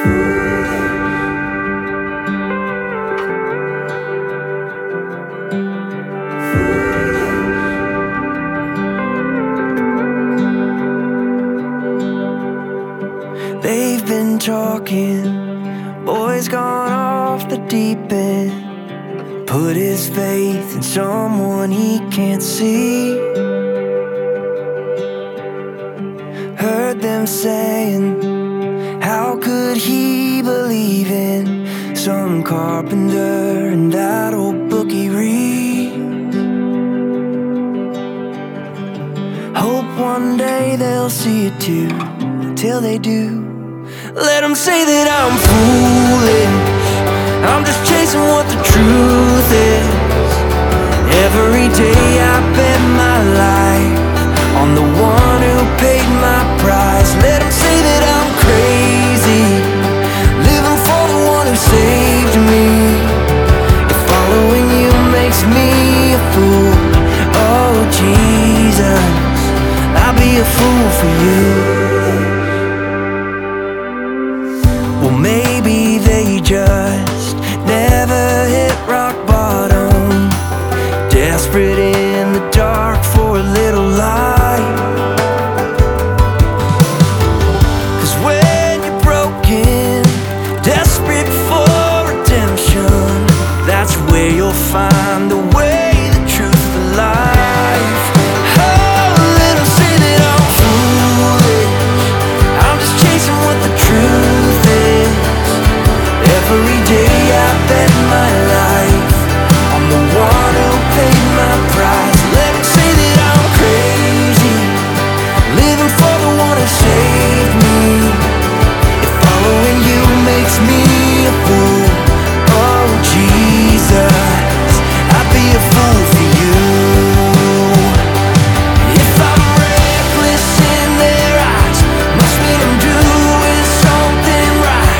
They've been talking, boy's gone off the deep end. Put his faith in someone he can't see. Heard them saying, how could he believe in some carpenter and that old book he reads? Hope one day they'll see it too. Till they do, let them say that I'm foolish. I'm just chasing what the truth is. Every day I bet my life on the one who paid my price. Let them say that I'm crazy, living for the one who saved me. If following you makes me a fool, oh Jesus, I'll be a fool for you. Well, maybe they just never hit rock bottom, desperate in the dark for a little light. 'Cause when you're broken, desperate for redemption, that's where you'll find the way, the truth, the life. Oh, let them say that I'm foolish. I'm just chasing what the truth is. Every day I bet my life on the one who paid my price. Let them say that I'm crazy, living for the one who saved me. If following you makes me a fool, oh Jesus, I'd be a fool for you. If I'm reckless in their eyes, must mean I'm doing something right.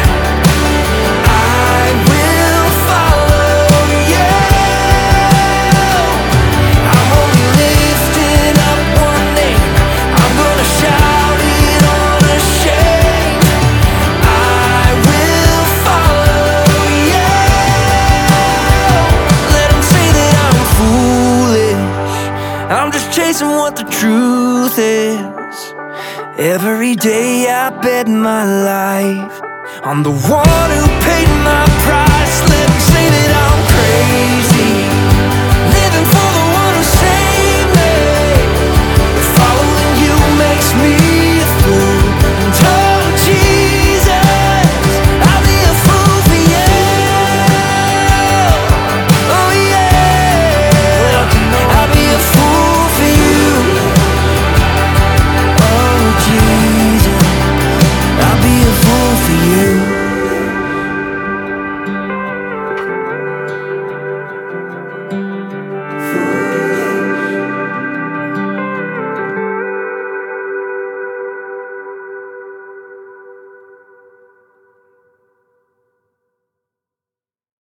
I'm just chasing what the truth is. Every day I bet my life on the one who paid my price.